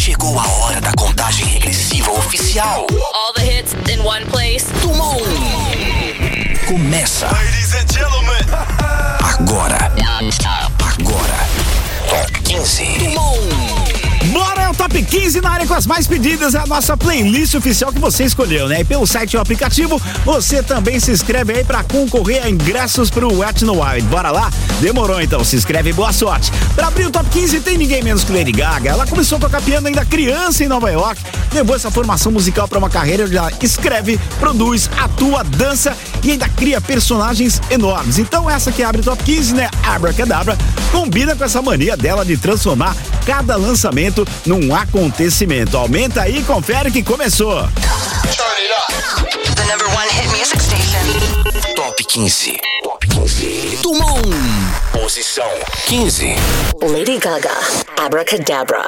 Chegou a hora da contagem regressiva oficial. All the hits in one place. Tumon. Começa. Ladies and gentlemen. Agora. Top 15. Tumon. Bora, é o Top 15 na área com as mais pedidas, é a nossa playlist oficial que você escolheu, né? E pelo site e o aplicativo, você também se inscreve aí pra concorrer a ingressos pro Wet n Wild. Bora lá? Demorou então, se inscreve e boa sorte. Pra abrir o Top 15 tem ninguém menos que Lady Gaga. Ela começou a tocar piano ainda criança em Nova York, levou essa formação musical pra uma carreira onde ela escreve, produz, atua, dança e ainda cria personagens enormes. Então essa que abre o Top 15, né? Abracadabra, combina com essa mania dela de transformar cada lançamento num acontecimento. Aumenta aí e confere que começou. The number one hit music station. Top 15. Top 15. Tumon. Posição 15. Lady Gaga, Abracadabra.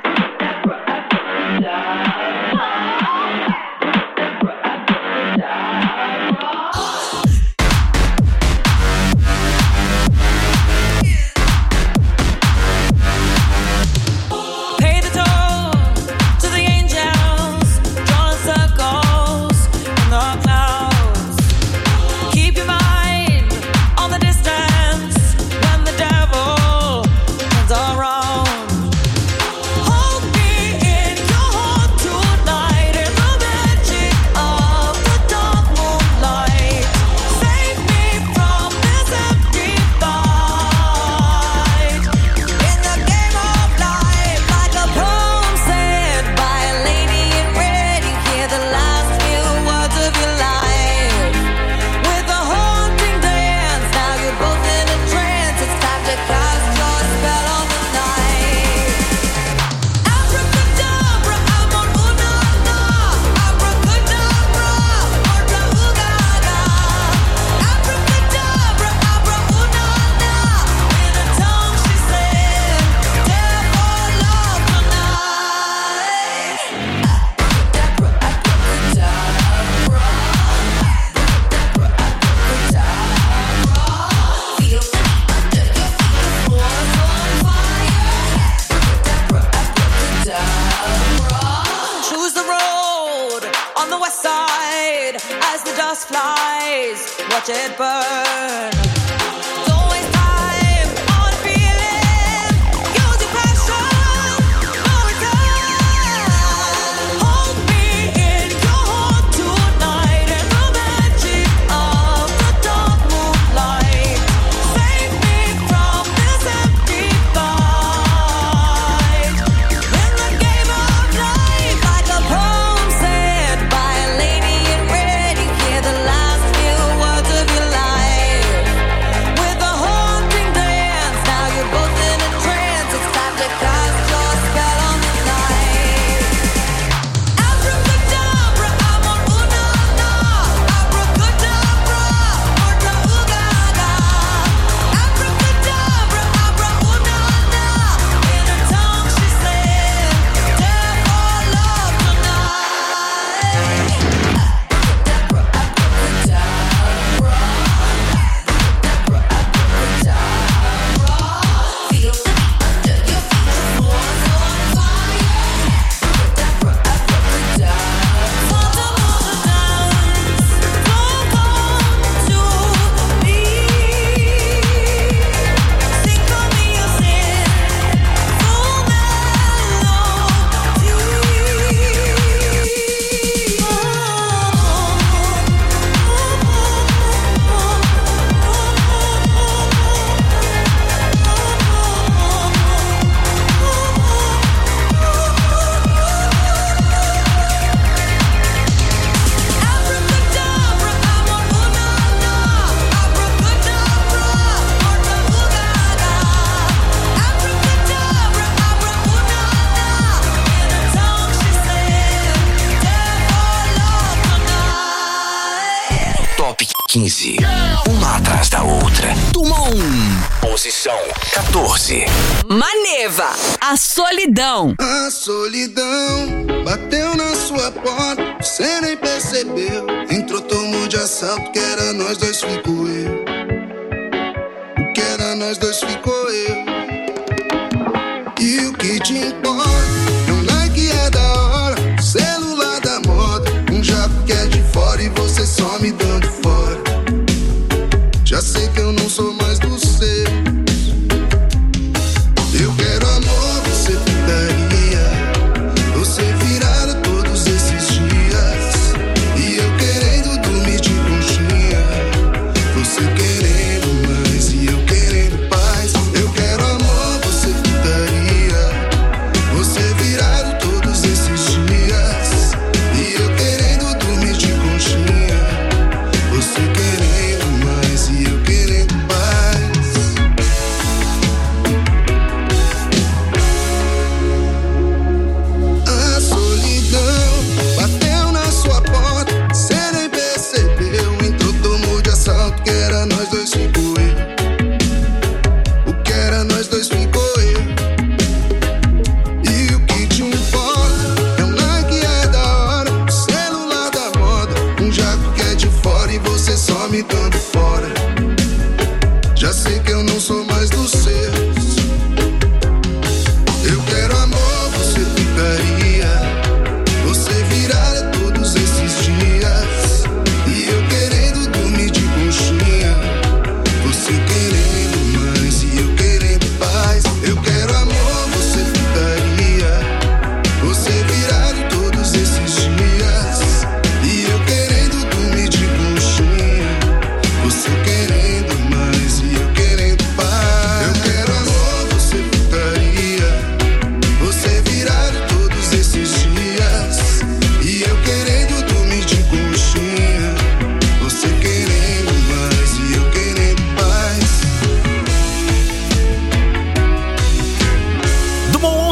Watch it burn. Top 15. Uma atrás da outra. Tumon. Posição 14. Maneva, a solidão. A solidão bateu na sua porta, você nem percebeu. Entrou, tomou de assalto, que era nós dois, ficou eu. O que era nós dois, ficou eu. E o que te importa é um like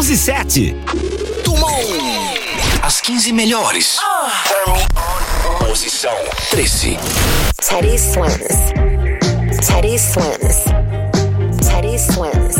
11:07. As 15 melhores. Posição 13. Teddy Swims. Teddy Swims. Teddy Swims.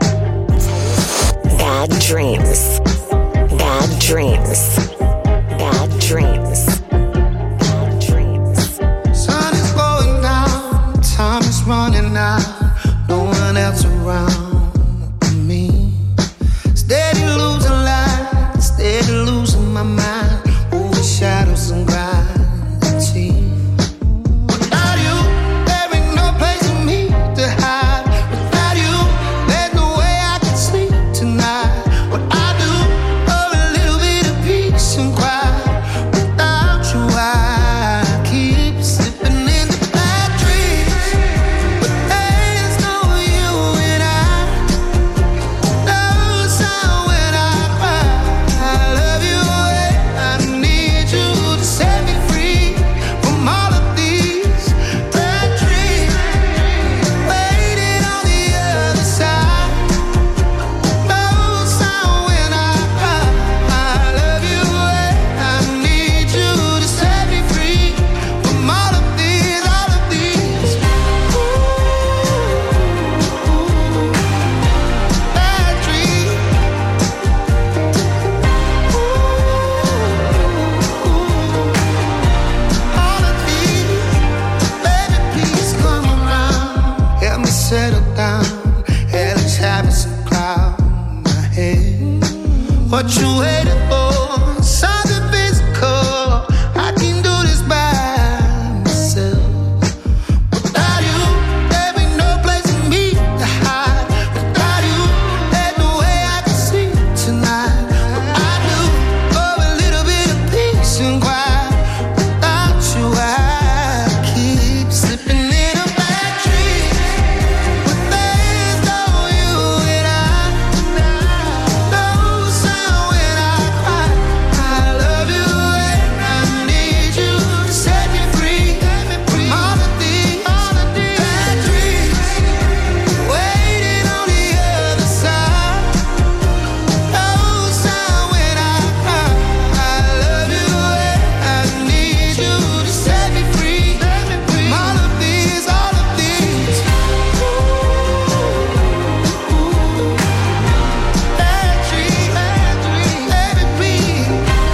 Bad dreams. Bad dreams. Bad dreams. Bad dreams. Sun is going down, time is running out, no one else around me. Steady losing light, steady losing my mind, over shadows and gravity. Without you, there ain't no place for me to hide. Without you, there's no way I can sleep tonight. What I do for a little bit of peace and quiet. Without you, I keep slipping into bad dreams. But there's no you and I. No sound when I cry. I love you and I need you to set me free from all of these bad dreams. Waiting on the other side. No sound when I cry. I love you and I need you to set me free from all of these bad dreams. All of these, baby, please come around. Help me settle down. Hell is having some cloud in my head. What you waiting for? Something physical. I can do this by myself. Without you, there ain't no place for me to hide. Without you, there's no way I can sleep tonight. What I do for a little bit of peace and quiet. Without you, I keep slipping into bad dreams. But there's no you and I. No sound when I cry. I love you and I need you to set me free from all of these bad dreams. Waiting on the other side. No sound when I cry. I love you and I need you to set me free from all of these bad dreams. Baby, please.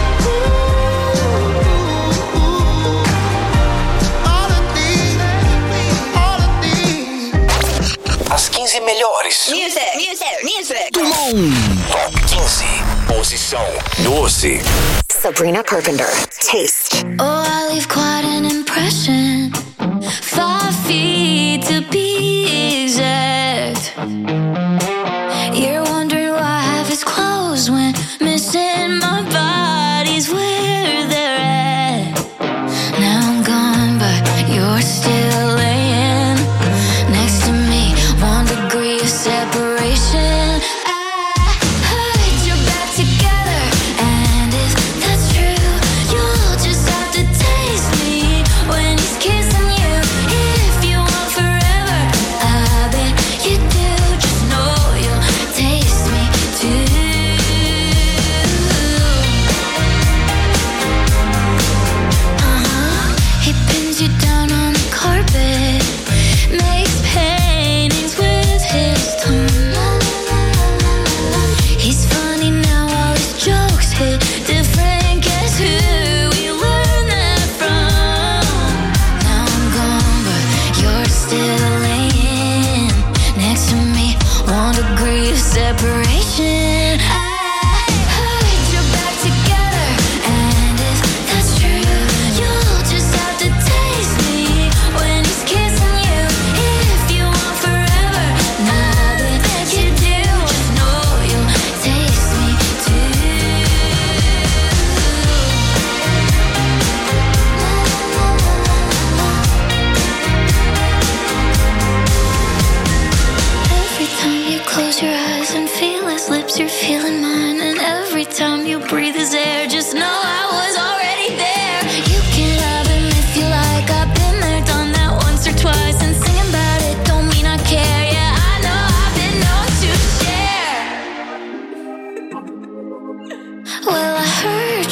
All of these. As 15 melhores. Music. Top 15. Posição 12. Sabrina Carpenter. Taste. Oh, I leave quite an impression. 5 feet to be exact. You're wondering why I have his clothes when missing my body's where they're at. Now I'm gone, but you're still laying next to me. 1 degree of separation. I heard you're back together, and if that's true, you'll just have to taste me when he's kissing you. If you want forever, I bet you do. Just know you'll taste me too. He pins you down on the carpet, makes paintings with his tongue. He's funny now, all his jokes hit different. Guess who we learned that from? Now I'm gone, but you're still laying next to me. 1 degree of separation. I heard you're back together, and if that's true, you'll just have to taste me when he's kissing you. If you want forever, now that you do, just know you'll taste me too. Every time you close your eyes and feel his lips, you're feeling mine. And every time you breathe his air, just know I was already there. You can have him if you like. I've been there, done that once or twice. And singing about it don't mean I care. Yeah, I know I've been known to share.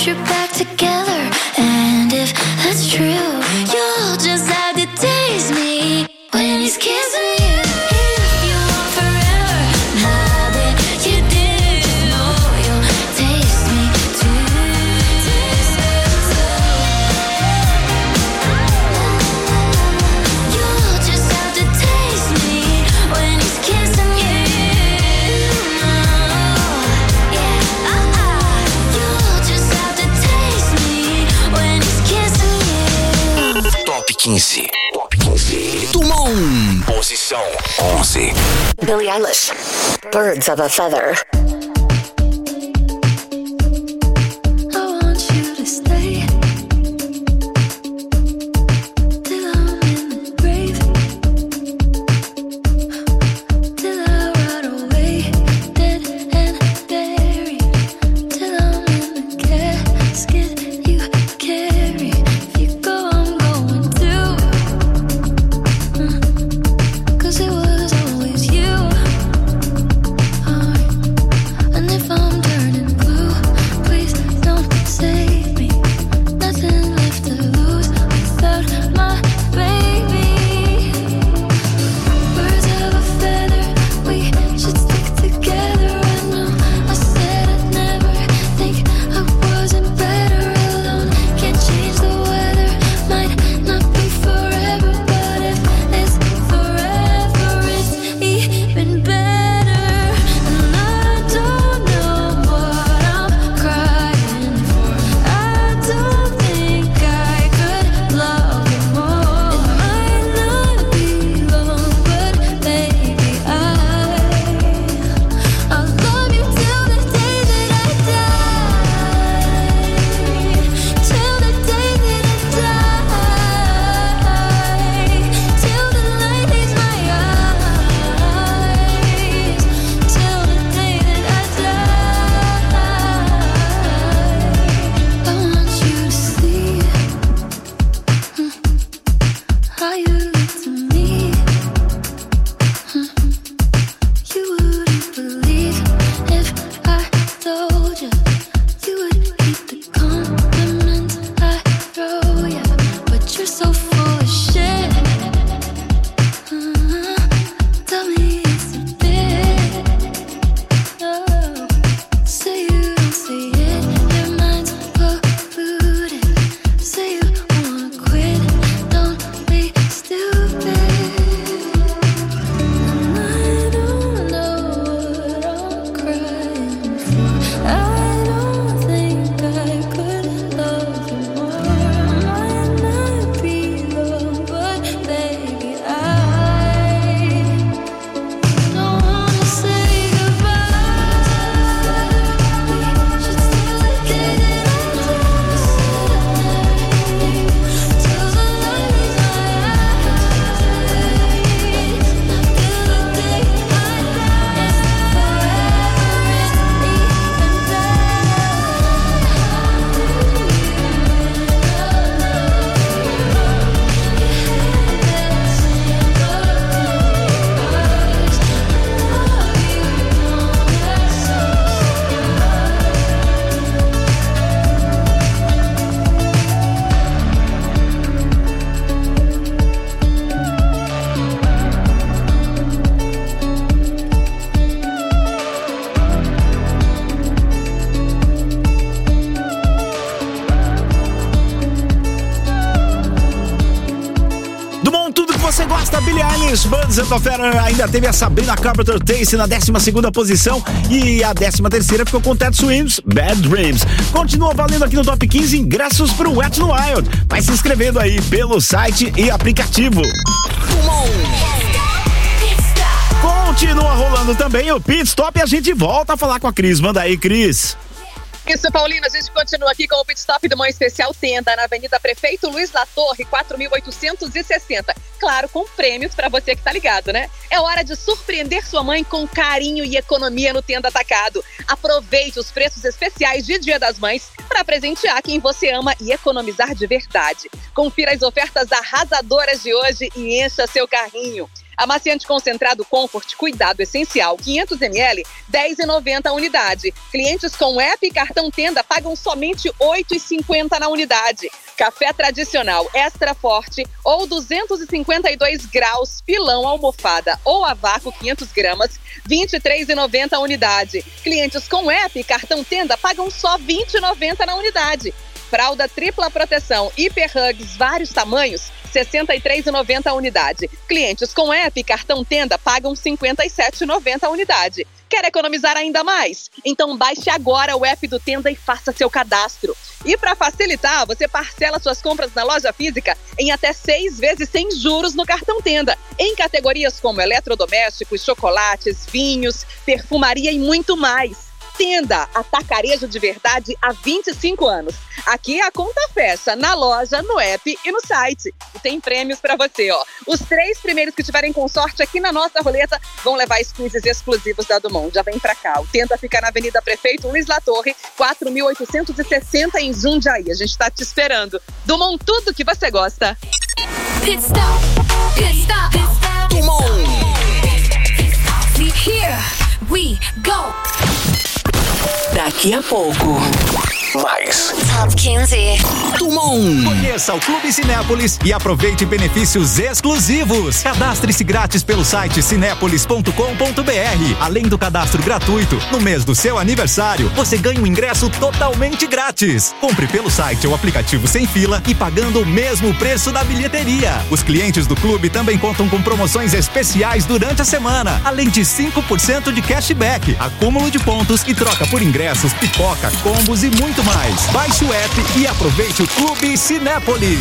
put your back together. And if that's true, you'll just have to taste me when he's kissing you. If you want forever, now that you do, you'll taste me too. You'll just have to taste me when he's kissing you. You'll just have to taste me when he's kissing you. Top 15. Top 15. Dumont. Posição 11. Billie Eilish, Birds of a Feather. I want you to stay till I'm in the grave, till I rot away, dead and buried, till I'm in the casket you carry. If you go, I'm going too, 'cause it was always you. And if I'm turning blue, please don't save me. Nothing left to lose without my baby. Birds of a feather, we should stick together. I know I said I'd never think I wasn't better alone. Can't change the weather, might not be forever, but if it's forever, it's even better. And I don't know what I'm crying for. I don't think I could love you more. It might not be long, but baby, I'll love you till the day that I die. Till the day that I die. Till the light leaves my eyes. Till the day that I die. I want you to see how you look to me. You wouldn't believe if I told you. You would hate the compliments I throw you, but you're so full of shit. Tell me it's a bit. Say you don't see it, your mind's polluted. Say you wanna quit, don't be stupid. And I don't know what I'm crying for. I don't think I could love you more. Might not be long, but baby, I don't wanna say goodbye. We should still together. Till the light leaves my eyes. Till the day I die. Dumont, tudo que você gosta, Billie Eilish, Birds of a Feather. Ainda teve a Sabrina Carpenter Taste na 12ª posição. E a 13ª ficou com Ted Swims, Bad Dreams. Continua valendo aqui no Top 15 ingressos pro Wet n Wild. Vai se inscrevendo aí pelo site e aplicativo. Continua rolando também o Pit Stop e a gente volta a falar com a Cris. Manda aí, Cris. Isso, Paulino, a gente continua aqui com o Pit Stop do Mãe Especial Tenda, na Avenida Prefeito Luiz Latorre, 4.860. Claro, com prêmios pra você que tá ligado, né? É hora de surpreender sua mãe com carinho e economia no Tenda Atacado. Aproveite os preços especiais de Dia das Mães para presentear quem você ama e economizar de verdade. Confira as ofertas arrasadoras de hoje e encha seu carrinho. Amaciante concentrado Comfort, cuidado essencial, 500 ml, R$10,90 a unidade. Clientes com app e cartão Tenda pagam somente R$8,50 na unidade. Café tradicional extra forte ou 252 graus, pilão almofada ou a vácuo 500 gramas, R$23,90 a unidade. Clientes com app e cartão Tenda pagam só R$20,90 na unidade. Fralda tripla proteção, Hiper Hugs, vários tamanhos, R$63,90 a unidade. Clientes com app e cartão Tenda pagam R$57,90 a unidade. Quer economizar ainda mais? Então baixe agora o app do Tenda e faça seu cadastro. E para facilitar, você parcela suas compras na loja física em até 6 vezes sem juros no cartão Tenda, em categorias como eletrodomésticos, chocolates, vinhos, perfumaria e muito mais. Tenda, atacarejo de verdade há 25 anos. Aqui a conta fecha na loja, no app e no site. E tem prêmios pra você, ó. Os 3 primeiros que tiverem com sorte aqui na nossa roleta vão levar squeezes exclusivos da Dumont. Já vem pra cá. O Tenda fica na Avenida Prefeito Luiz Latorre, 4.860 em Jundiaí. A gente tá te esperando. Dumont, tudo que você gosta. Pit stop, pit stop, pit stop. Dumont. Here we go. Daqui a pouco, mais Top 15. Dumont. Conheça o Clube Cinépolis e aproveite benefícios exclusivos. Cadastre-se grátis pelo site cinépolis.com.br. Além do cadastro gratuito, no mês do seu aniversário, você ganha um ingresso totalmente grátis. Compre pelo site ou aplicativo sem fila e pagando o mesmo preço da bilheteria. Os clientes do clube também contam com promoções especiais durante a semana, além de 5% de cashback, acúmulo de pontos e troca por ingressos, pipoca, combos e muito mais. Baixe o app e aproveite o Clube Cinépolis.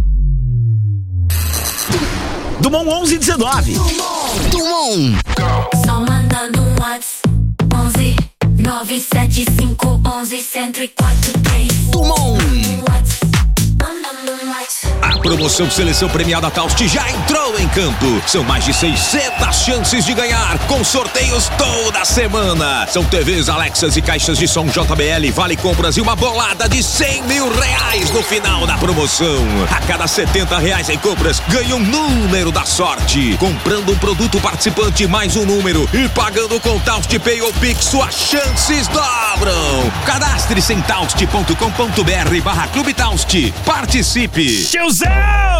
Dumont 1119. Dumont. Só mandando um WhatsApp 11 975 11 104 3. Dumont. Mandando um WhatsApp. A promoção Seleção Premiada Taust já entrou em campo. São mais de 600 chances de ganhar, com sorteios toda semana. São TVs, Alexas e caixas de som JBL, vale compras e uma bolada de R$100 mil no final da promoção. A cada R$70 em compras, ganha um número da sorte. Comprando um produto participante mais um número e pagando com Taust Pay ou Pix, suas chances dobram. Cadastre-se em taust.com.br/Clube Taust. Participe. Tiozão!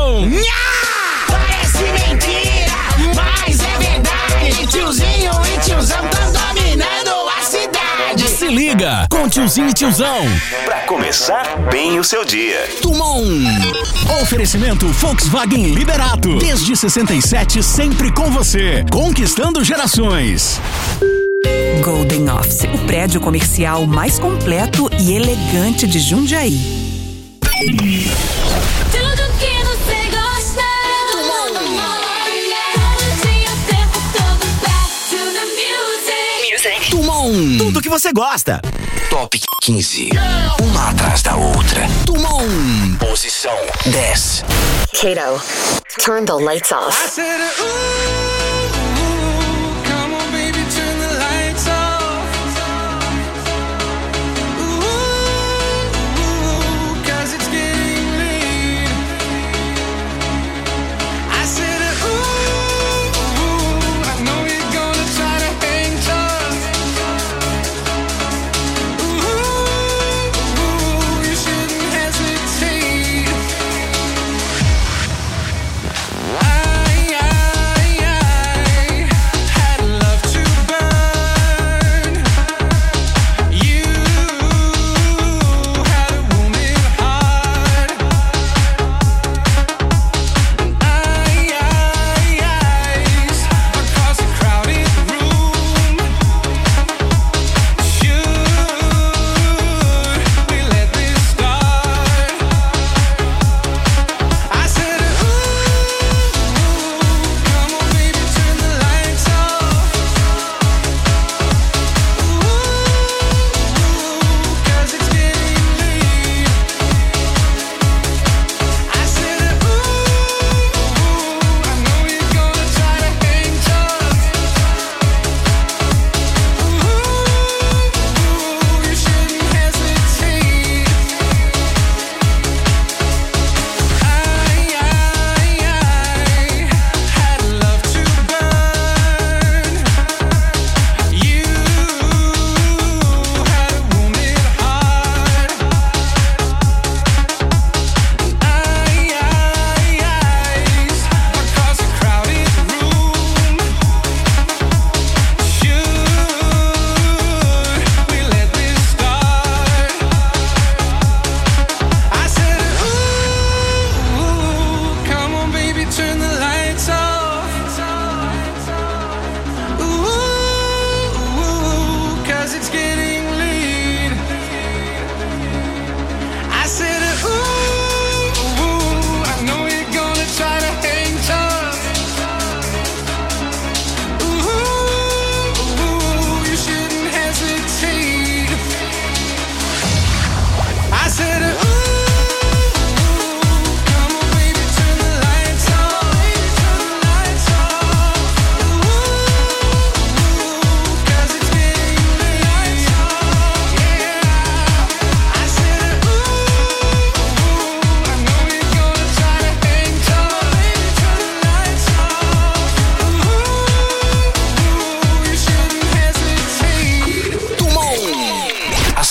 Parece mentira, mas é verdade. Tiozinho e tiozão tão dominando a cidade. Se liga com Tiozinho e Tiozão. Pra começar bem o seu dia. Dumont. Oferecimento Volkswagen Liberato. Desde 67, sempre com você. Conquistando gerações. Golden Office, o prédio comercial mais completo e elegante de Jundiaí. Tudo que você gosta. Todo dia, o tempo todo. Back to the music. Dumont. Tudo que você gosta. Top 15. Uma atrás da outra. Dumont. Posição 10. Kato, turn the lights off. I said, come on, baby, turn the lights off. Ooh, 'cause it's getting late. I said, I know you're gonna try to hang tough. You shouldn't hesitate.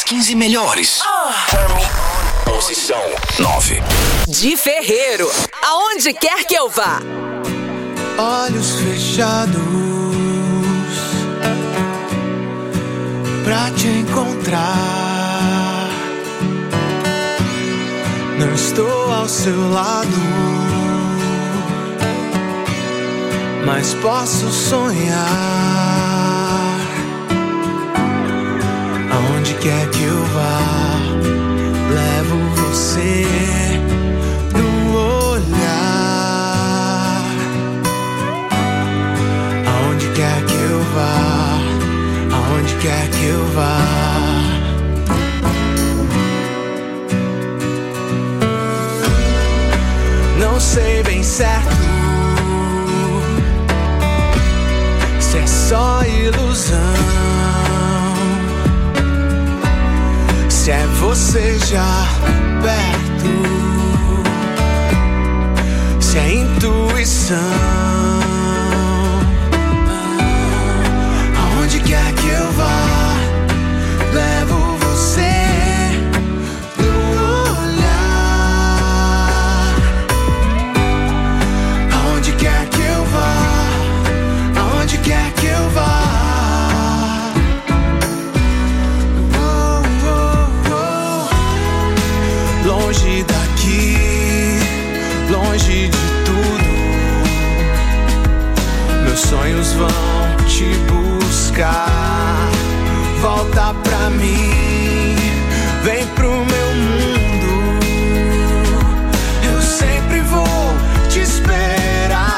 15 melhores. Posição 9. De Ferreiro, aonde quer que eu vá. Olhos fechados pra te encontrar. Não estou ao seu lado, mas posso sonhar. Aonde quer que eu vá, levo você no olhar. Aonde quer que eu vá, aonde quer que eu vá. Não sei bem certo se é só ilusão, se é você já perto, se é intuição. Aonde quer que eu vá, levo você no olhar. Aonde quer que eu vá, aonde quer que eu vá. Longe daqui, longe de tudo, meus sonhos vão te buscar. Volta pra mim, vem pro meu mundo, eu sempre vou te esperar.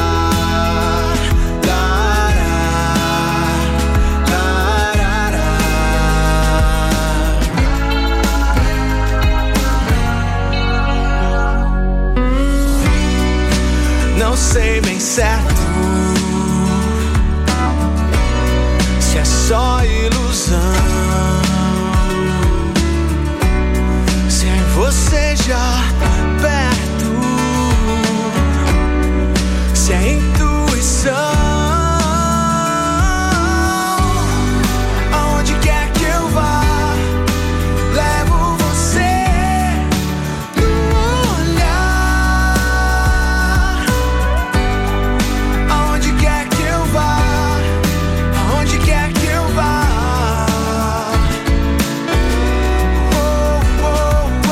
Não sei bem certo se é só ilusão, se é você já perto, se é intuição. Aonde quer que eu vá, levo você no olhar. Aonde quer que eu vá, aonde quer que eu vá. Oh, oh, oh,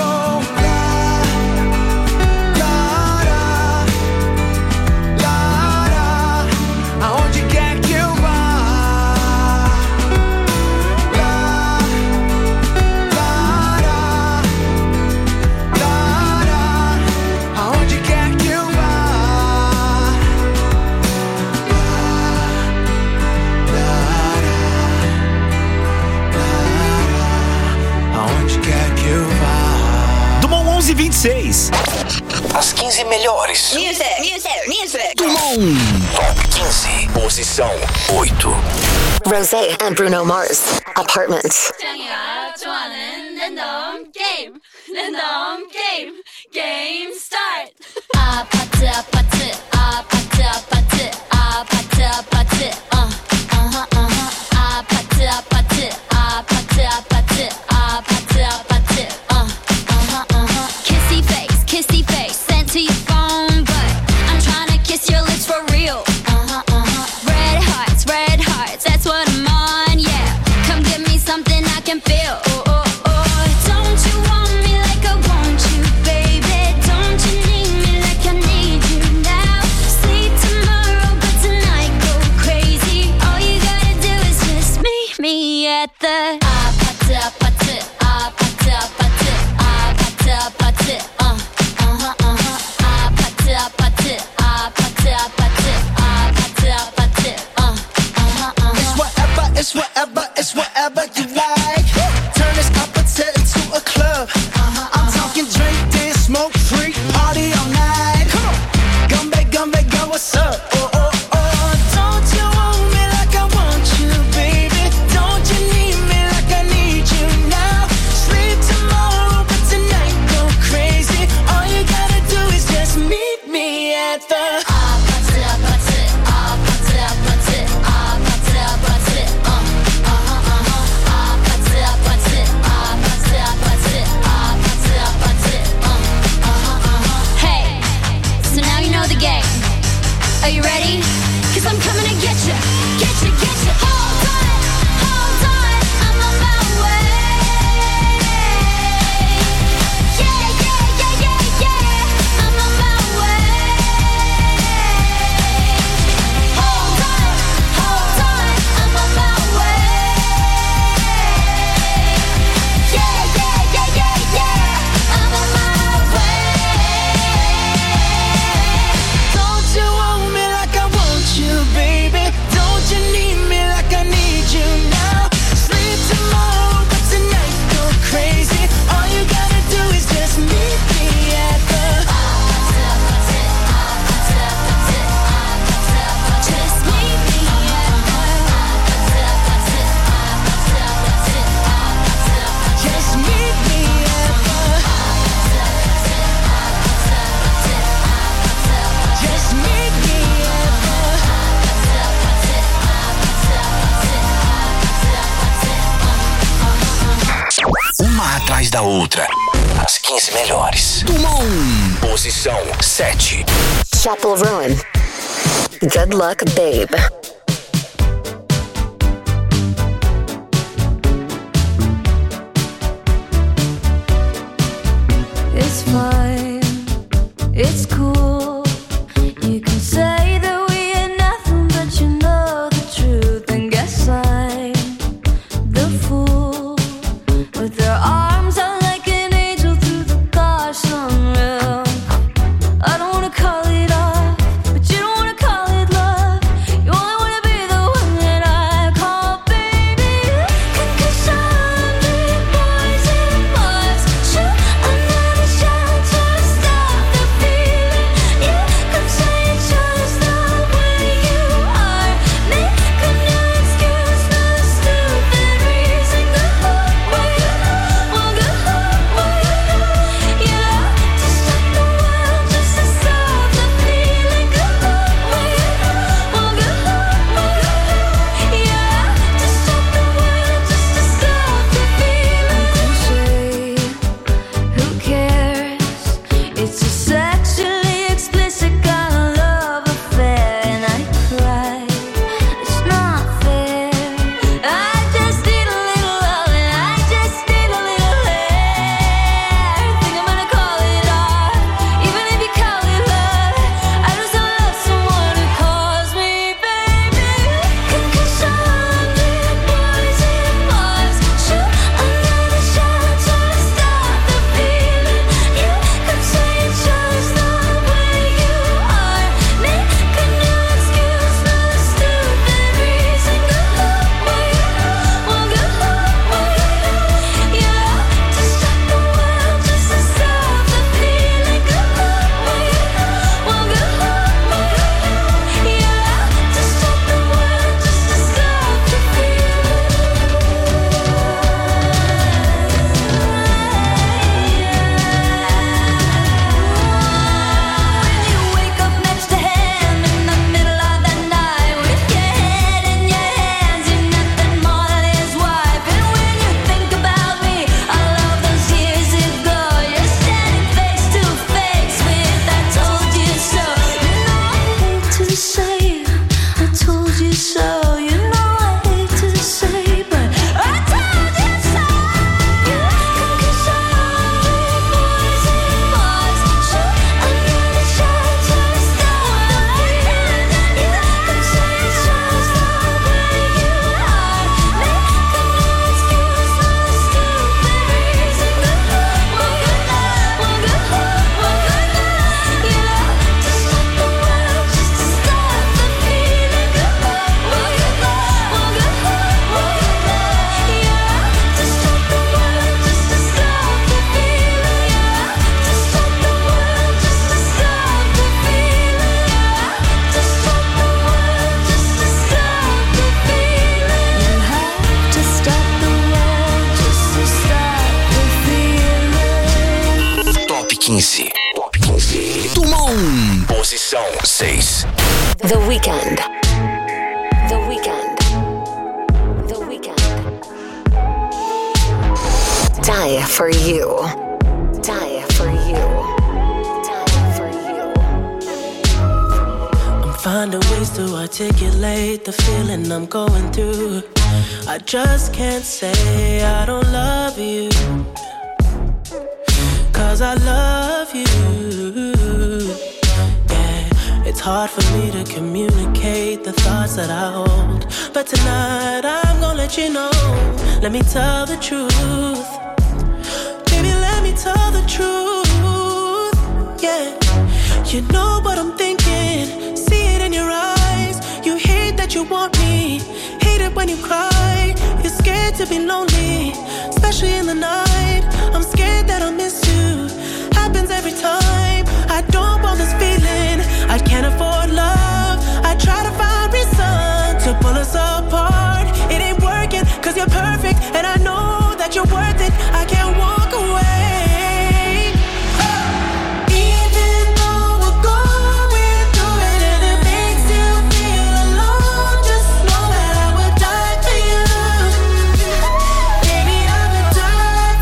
aonde quer que eu vá. Aonde quer que eu vá. Aonde quer que eu vá. Dumont 1126. As 15 melhores. Music. Dumont. Top 15. Posição 8. Rosé and Bruno Mars. Apartments. Game start. 아파트 아파트 아파트 아파트 아파트 아파트 아파트 아파트 아파트 아파트 아파트 아파트 kissy face sent to your phone, but I'm trying to kiss your lips for real. Red hearts, that's what I'm on, yeah. Come give me something I can feel. Don't you want me like I want you, baby? Don't you need me like I need you now? Sleep tomorrow, but tonight go crazy. All you gotta do is just meet me at the 아파트 아파트 아파트 아파트 아파트 아파트 아파트 아파트 아파트 아파트 아파트 아파트 It's whatever you like. Turn the uma atrás da outra. As 15 melhores. Turma 1, posição 7. Chapel Roan. Good luck, babe. It's fine, it's cool. You can say that we ain't nothing, but you know the truth. And guess I'm the fool with their arms out like an angel through the car sunroof. I don't wanna call it off, but you don't wanna call it love. You only wanna be the one that I call baby. Cause 100 boys and Mars shoot another shot to stop the feeling. You could say it's just the way you are, making no excuse for the stupid reason. Good luck, way, well, good luck, way, yeah, to stop the world, just to stop the feeling. Good luck, way, well, good luck, way, yeah, to stop the world, just to stop the feeling. Who cares? It's a sexually explicit kind of love affair, and I cry. It's not fair. I just need a little love, and I just need a little hair. Think I'm gonna call it off, even if you call it love. I just don't love someone who calls me baby. Cause 100 boys and Mars shoot another shot to stop the feeling. You could say it's just the way you are, making no excuse for the stupid reason. Good luck, way, well, good luck, way, yeah, to stop the world, just to stop the feeling. Good luck, way, well, good luck, way, yeah, to stop the world, just to stop the When you wake up next to him in the middle of the night with your head in your hands, you're nothing more than his wife. And when you think about me, all of those years ago, you're standing face to face with I told you so. You know I hate to say I told you so. You know I hate to say, but I told you so. Cause 100 boys and Mars shoot another shot to stop the feeling. You could say it's just the way you are, making no excuse for the stupid reason. Good luck, well, good luck, well, good luck, well, good luck, yeah, to stop the world, just to stop the feeling. Good luck, well, good luck, well, good luck, well, good luck, yeah, to stop the world, just to stop the feeling. Yeah, to stop the world, just to stop the feeling. Yeah, to stop the world, just to stop the feeling. You have to stop the world, just to stop the feeling. Top 15. Turma 1, posição 6. The Weeknd. The Weeknd. The Weeknd. Die for you. Die for you. Die for you. I'm finding ways to articulate the feeling I'm going through. I just can't say I don't love you, cause I love you. Yeah, it's hard for me to communicate the thoughts that I hold, but tonight I'm gonna let you know. Let me tell the truth. Baby, let me tell the truth. Yeah, you know what I'm thinking. See it in your eyes. You hate that you want me. Hate it when you cry. You're scared to be lonely, especially in the night. I'm scared that I'll miss you. Happens every time. I don't want this feeling. I can't afford love. I try to find reason to pull us apart. It ain't working, cause you're perfect, and I know that you're worth it. I can't walk away. Even though we're going through it and it makes you feel alone, just know that I would die for you. Baby, I would die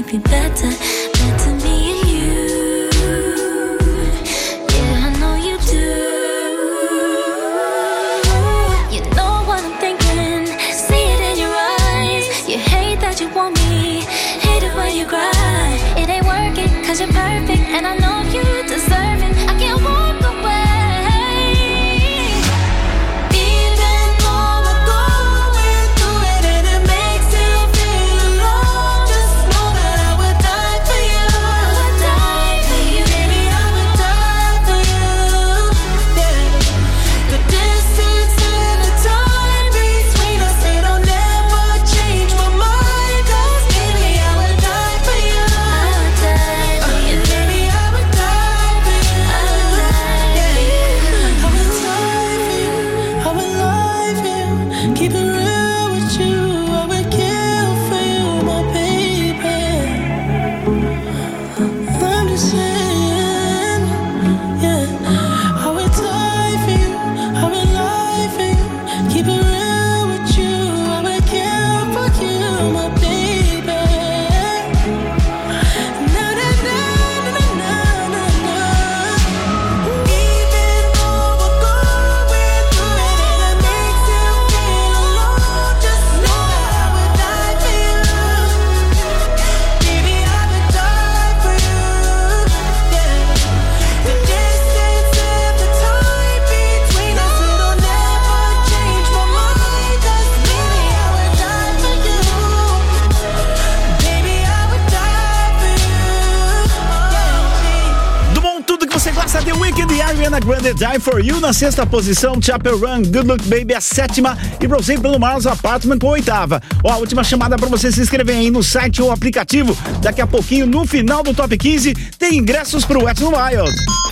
be better, better me and you. Yeah, I know you do. You know what I'm thinking, see it in your eyes. You hate that you want me, hate it when you cry. It ain't working, cause you're perfect, and I know you deserve it. I can't walk away. The Weeknd e Ariana Grande, Die For You na sexta posição, Chapel Run, Good Luck Baby a sétima e Rosé Bruno Mars Apartment com a oitava. Ó, a última chamada pra você se inscrever aí no site ou aplicativo. Daqui a pouquinho, no final do Top 15, tem ingressos pro Wet n Wild.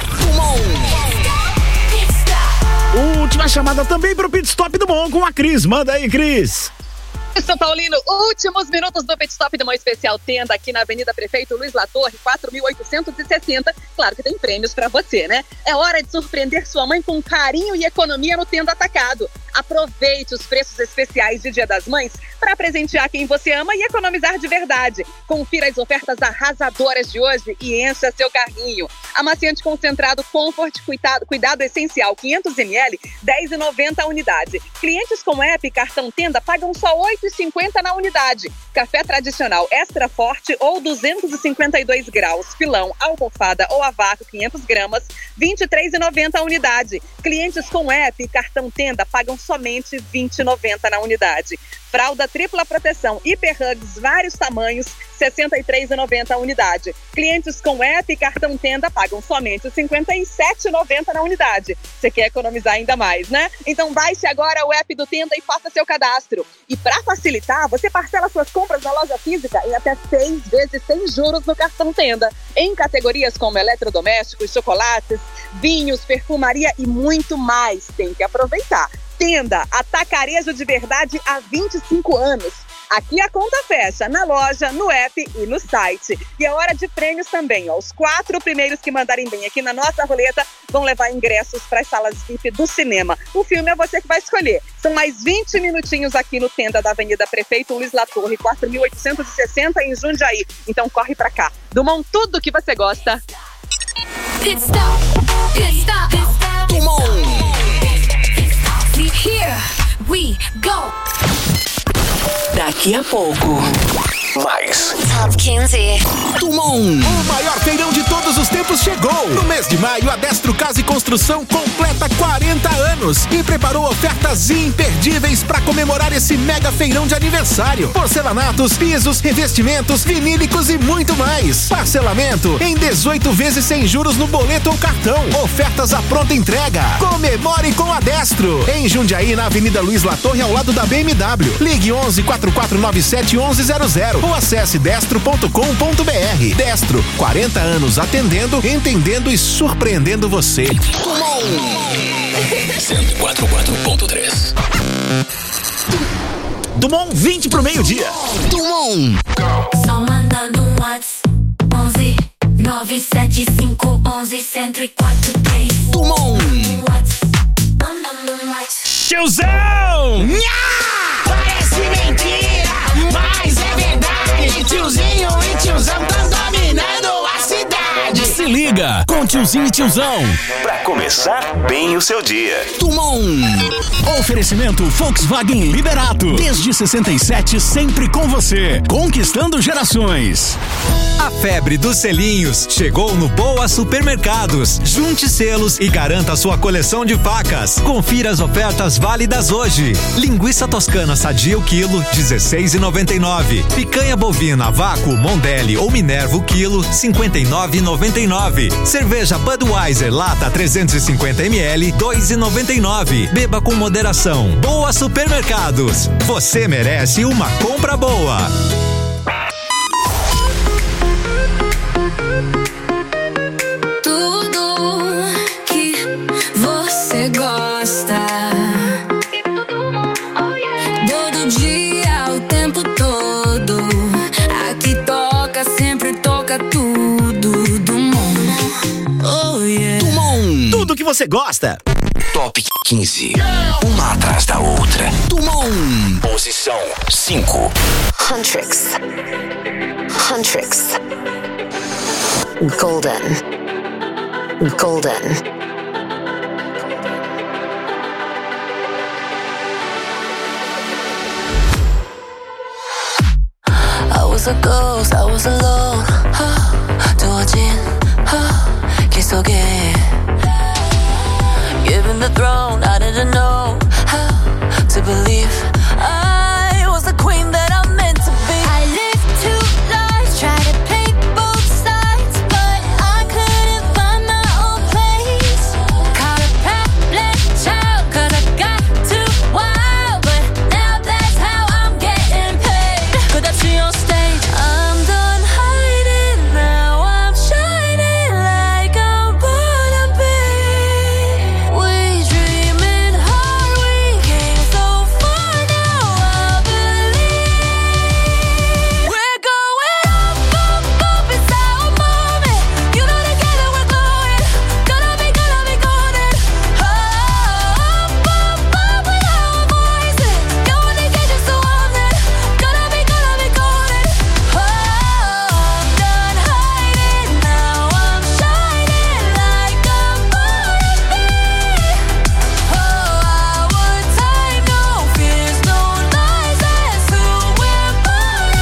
Última chamada também pro Pit Stop do Mon com a Cris. Manda aí, Cris. São Paulino, últimos minutos do Pit Stop de uma especial tenda aqui na Avenida Prefeito Luiz Latorre, 4.860. Claro que tem prêmios pra você, né? É hora de surpreender sua mãe com carinho e economia no Tenda Atacado. Aproveite os preços especiais de Dia das Mães para presentear quem você ama e economizar de verdade. Confira as ofertas arrasadoras de hoje e encha seu carrinho. Amaciante concentrado Comfort Cuidado Essencial 500ml, R$10,90 a unidade. Clientes com app cartão Tenda pagam só R$8,50 na unidade. Café tradicional extra forte ou 252 graus, filão, almofada ou a vácuo 500 gramas, R$23,90 a unidade. Clientes com app cartão Tenda pagam somente R$20,90 na unidade. Fralda tripla proteção Hiper Hugs vários tamanhos, R$63,90 a unidade. Clientes com app e cartão Tenda pagam somente R$57,90 na unidade. Você quer economizar ainda mais, né? Então baixe agora o app do Tenda e faça seu cadastro. E para facilitar, você parcela suas compras na loja física em até 6 vezes sem juros no cartão Tenda. Em categorias como eletrodomésticos, chocolates, vinhos, perfumaria e muito mais. Tem que aproveitar. Tenda, atacarejo de verdade há 25 anos. Aqui a conta fecha, na loja, no app e no site. E é hora de prêmios também, ó. Os 4 primeiros que mandarem bem aqui na nossa roleta vão levar ingressos para as salas VIP do cinema. O filme é você que vai escolher. São mais 20 minutinhos aqui no Tenda da Avenida Prefeito Luiz Latorre, 4.860 em Jundiaí. Então corre pra cá. Dumont, tudo que você gosta. Pit stop, pit stop, pit stop. Dumont. Here we go. Daqui a pouco. Mais. Top 15. Dumont. O maior feirão de todos os tempos chegou. No mês de maio, a Destro Casa e Construção completa 40 anos e preparou ofertas imperdíveis para comemorar esse mega feirão de aniversário. Porcelanatos, pisos, revestimentos, vinílicos e muito mais. Parcelamento em 18 vezes sem juros no boleto ou cartão. Ofertas à pronta entrega. Comemore com a Destro. Em Jundiaí, na Avenida Luiz Latorre, ao lado da BMW. Ligue 11 4497 1100 ou acesse destro.com.br. Destro, 40 anos atendendo, entendendo e surpreendendo você. 104.3. Dumont, 20 pro meio-dia. Dumont. Só manda no WhatsApp 11 975 11 1043. Dumont. Manda no WhatsApp. Tiozão! Parece mentira, mas é verdade. Tiozinho e tiozinho tiozão tão dominando a cidade. Se liga com tiozinho e tiozão. Pra começar bem o seu dia. Tumon. Oferecimento Volkswagen Liberato. Desde 67, sempre com você. Conquistando gerações. A febre dos selinhos chegou no Boa Supermercados. Junte selos e garanta sua coleção de facas. Confira as ofertas válidas hoje. Linguiça toscana sadia o quilo, R$16,99. Picanha bovina, vácuo, Mondelli ou Minerva o quilo, R$59,99. Cerveja Budweiser lata 350 ml, R$2,99. Beba com moderação. Boa Supermercados. Você merece uma compra boa. Tudo que você gosta, todo dia, o tempo todo. Aqui toca, sempre toca tudo do mundo. Oh yeah. Tumon. Tudo que você gosta. Top 15. Uma atrás da outra. Tumon. Posição 5. Huntrix. Huntrix. Golden. Golden. I was a ghost, I was alone. 두어진 길 속에 given the throne, I didn't know how to believe I was the queen that I'm meant to be. I lived two lives, tried to play both sides, but I couldn't find my own place. Caught a problem child, 'cause I got too wild, but now that's how I'm getting paid. 끝없이 on stage, I'm done hiding now. I'm shining like I'm born to be. We dreaming hard, we came so far now. I believe we're going up, up, up. It's our moment. You know together we're glowing. Gonna be golden. Up, up, up with our voices. Going to get you so I'm there. Gonna be golden. Oh, I'm done hiding now. I'm shining like I'm born to be. Oh, our time, no fears, no lies. That's who we're born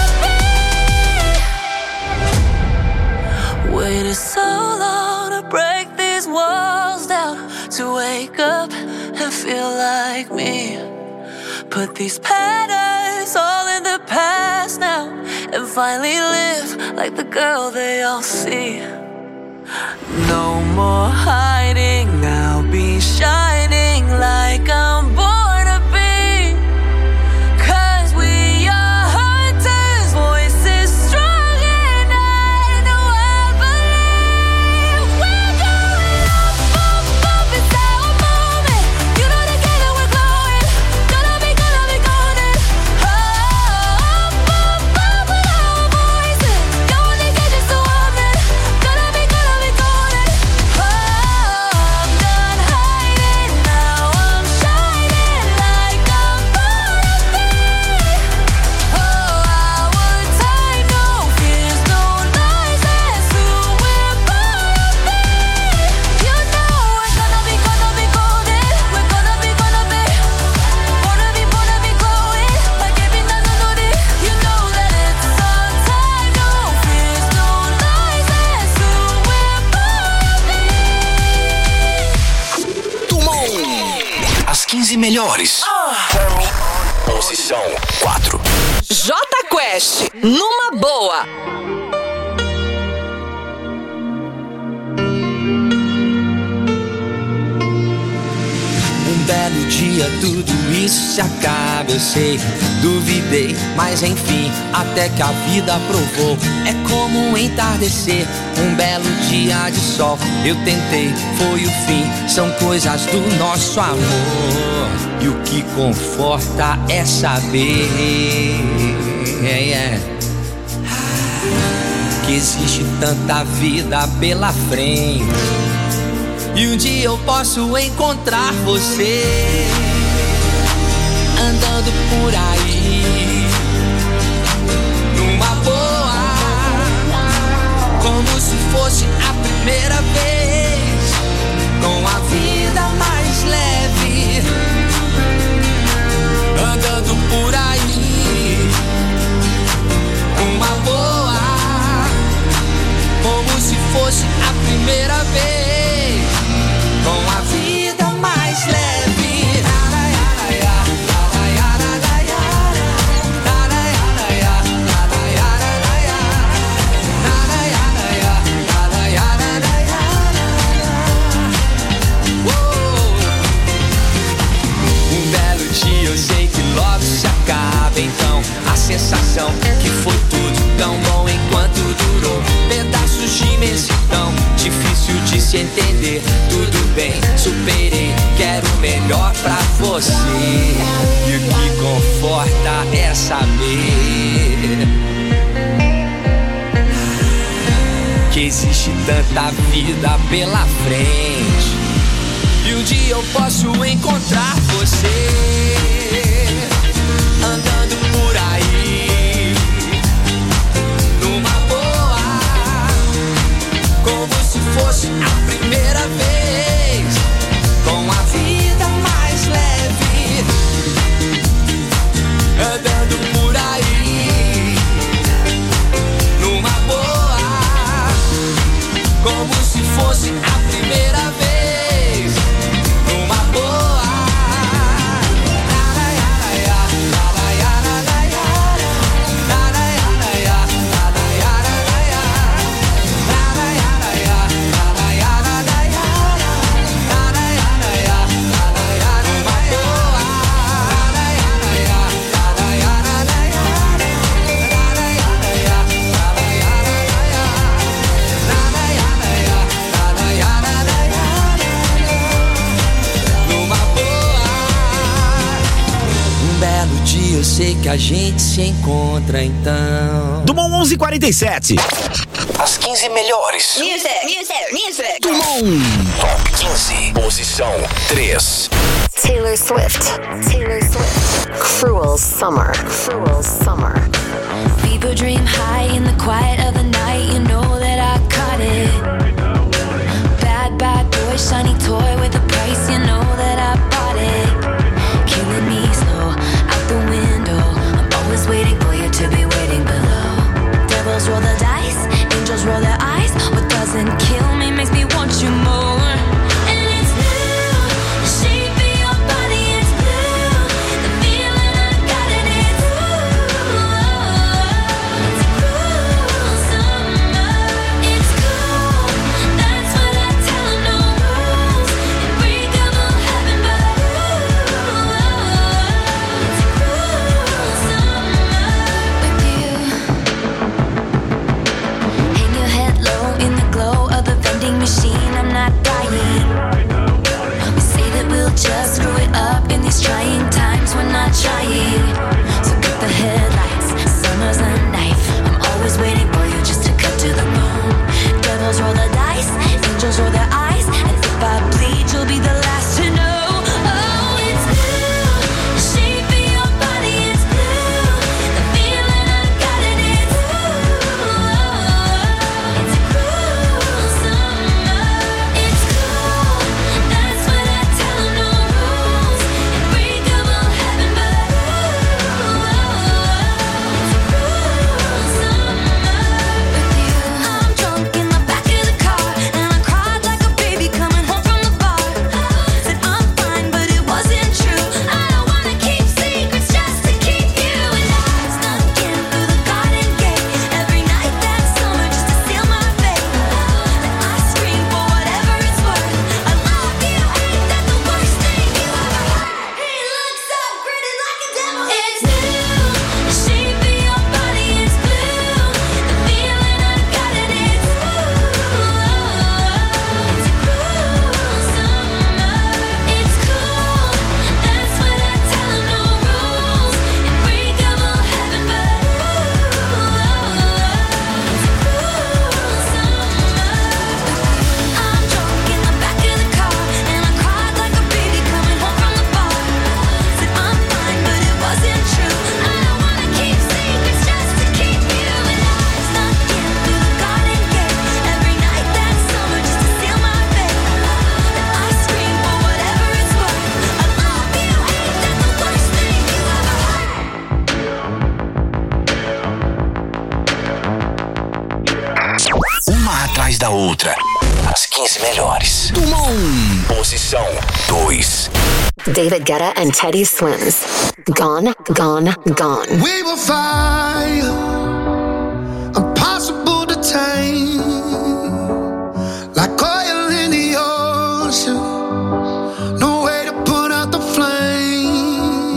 to be. Waited so long to break these walls down, to wake up and feel like me. Put these patterns all in the past now, and finally live like the girl they all see. No more hiding now, be shining like I'm born to be. 'Cause we are hunters, voices strong, and I know I believe we're going up, up, up. It's our moment. You know together we're glowing. Gonna be golden. Oh, up, up, up with our voices. Going to get you so I'm there. Gonna be golden. Oh, I'm done hiding now. I'm shining like I'm born to be. Oh, our time, no fears, no lies. That's who we're born to be. You know we're gonna be golden. We're gonna be glowing like every night on the day. You know that it's our time, no fears, no lies. That's who we're born to be. Tumon. As 15 melhores. Posição 4. Jota Quest, numa boa. Um belo dia tudo isso se acaba, eu sei. Duvidei, mas enfim, até que a vida provou. É como um entardecer, um belo dia de sol. Eu tentei, foi o fim, são coisas do nosso amor. E o que conforta é saber que existe tanta vida pela frente. E um dia eu posso encontrar você andando por aí, numa boa. dia eu sei que logo se acaba. Então a sensação que foi tudo tão bom enquanto durou. Pedaços de imensidão, difícil de se entender. Tudo bem, superei, quero o melhor pra você. E o que conforta é saber que existe tanta vida pela frente. E um dia eu posso encontrar você andando por aí, numa boa, como se fosse a primeira vez, com a vida mais leve, andando por aí, numa boa, como se fosse a primeira vez, numa boa. Eu sei que a gente se encontra então. Dumont 1147. As 15 melhores. Music. Dumont. Top 15. Posição 3. Taylor Swift. Cruel Summer. People dream high in the quiet of the night. You know that I caught it. Bad boy, shiny toy with a price. You know that I bought it. Killing me slow out the window. I'm always waiting for you to be waiting below. Devils roll the dice, angels roll their eyes. What doesn't kill me makes me want you more. And it's blue, the shape of your body is blue. The feeling I got it is it's cruel summer. It's cool, that's what I tell 'em. No rules, unbreakable heaven, but it's cruel summer with you. Hang your head low in the glow of the vending machine. I'm not dying. We say that we'll just screw it up in these trying times. We're not trying. So get the headlights. Summer's a knife. I'm always waiting for you just to cut to the bone. Devils roll the dice, angels roll their eyes, and if I bleed, you'll be the last to know. Oh, it's blue, the shape of your body is blue. The feeling I got it is it's cruel summer. It's cool, that's what I tell 'em. No rules, unbreakable heaven, but it's cruel summer with you. I'm drunk in the back of the car, and I cried like a baby coming home from the bar. Said I'm fine, but it wasn't true. I don't wanna keep secrets just to keep you. And I snuck in through the garden gate every night that summer just to seal my fate. Then I scream for whatever it's worth. I love you, ain't that the worst thing you ever heard? He looks so gritty like a devil. It's blue, the shape of your body is blue. The feeling I got it is it's cruel summer. It's cool, that's what I tell 'em. No rules, unbreakable heaven, but it's cruel summer. I'm drunk in the back of the car, and I cried like a baby coming home from the bar. Said I'm fine, but it wasn't true. I don't wanna keep secrets just to keep you. And I snuck in through the garden gate every night that summer just to seal my fate. Then I scream for whatever it's worth. I love you, ain't that the worst thing you ever heard? Uma atrás da outra. As 15 melhores. Dumont. Posição 2. David Guetta and Teddy Swims. Gone. We will fire, impossible to tame, like oil in the ocean. No way to put out the flame.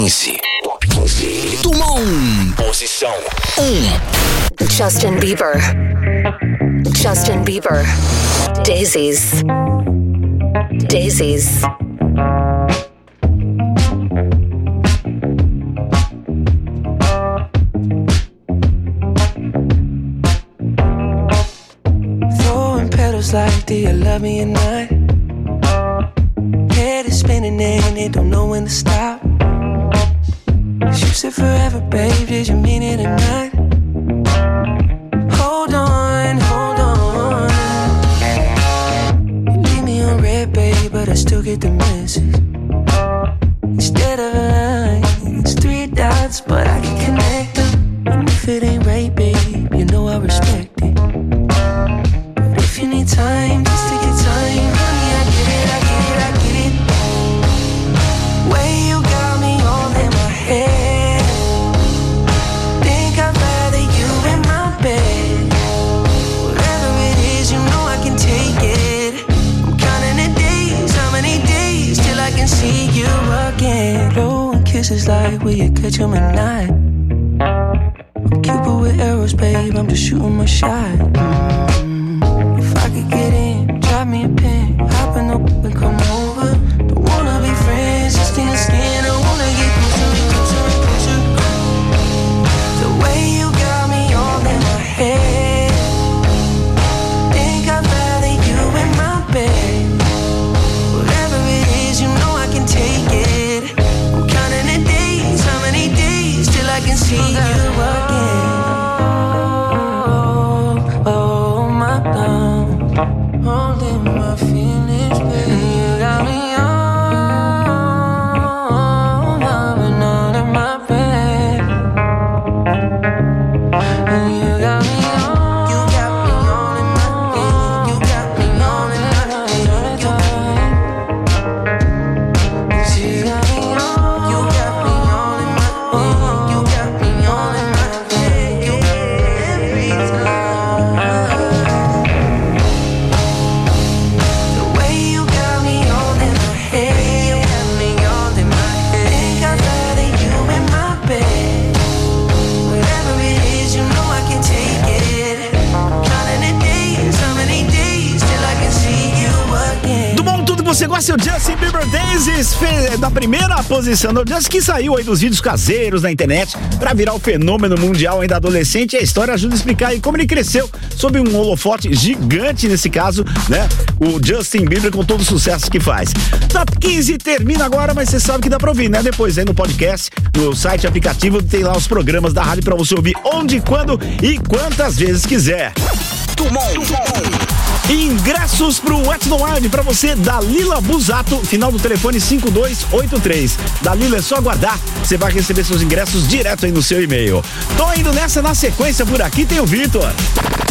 15. Dumont. Posição 1. Justin Bieber. Justin Bieber. Daisies. Daisies. Throwing petals like, do you love me or not? Head is spinning and it don't know when to stop. You said forever, babe, did you mean it or not? Hold on, hold on. You leave me on red, babe, but I still get the message. Instead of a line, it's 3 dots, but I can connect them. And if it ain't right, babe, you know I respect it. But if you need time, just take your time, honey, I get it, I get it, I get it. Way you got me all in my head. Think I'd rather you in my bed. Whatever it is, you know I can take it. I'm counting the days, how many days till I can see you again. Blowing kisses like, will you catch 'em at night? I'm Cupid with arrows, babe, I'm just shooting my shot. If I could get in, drop me a pin, hop in the and come over. Don't wanna be friends, just skin to skin. I wanna get closer, closer, closer. The way you got me all in my head. Think I'd rather you in my bed. Whatever it is, you know I can take it. I'm counting the days, how many days till I can see you again. Oh my God, holding my feelings, baby. You got me on, loving all in my bed. And you got me on, you got me all in my bed. You got me all in my bed. You got me on, you got me all in my bed. You got me all in my bed. Every time. The way you got me all in my head. You got me all in my head. Think I'd rather you in my bed. Whatever it is, you know I can take it. Counting the days, how many days till I can see you again. Do bom, tudo que você gosta é o Justin Bieber Daisies, da primeira posição do Justin, que saiu aí dos vídeos caseiros na internet pra virar o fenômeno mundial ainda adolescente. E a história ajuda a explicar aí como ele cresceu sob um holofote gigante nesse caso, né? O Justin Bieber com todo o sucesso que faz. Top 15 termina agora, mas você sabe que dá pra ouvir, né? Depois aí no podcast, no site aplicativo, tem lá os programas da rádio pra você ouvir onde, quando e quantas vezes quiser. Ingressos pro Wet n Wild pra você, Dalila Busato, final do telefone 5283. Dalila, é só aguardar, você vai receber seus ingressos direto aí no seu e-mail. Tô indo nessa, na sequência por aqui tem o Vitor.